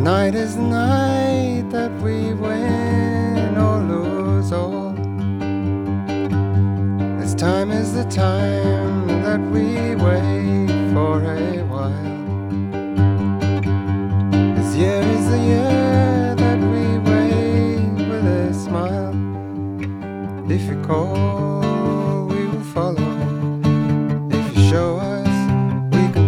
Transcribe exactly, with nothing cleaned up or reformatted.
night is the night that we win or lose all. This time is the time that we wait for a while. This year is the year that we wait with a smile. If you call, we will follow.